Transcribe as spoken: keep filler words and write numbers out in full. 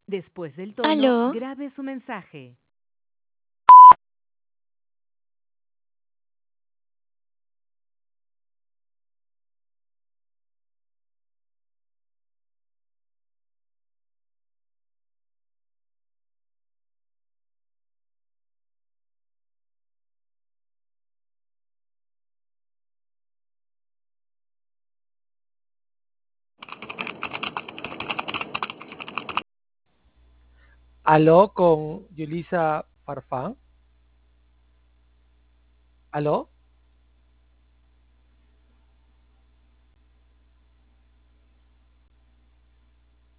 Después del tono, ¿Aló? grabe su mensaje. Aló con Yulisa Farfán. Aló.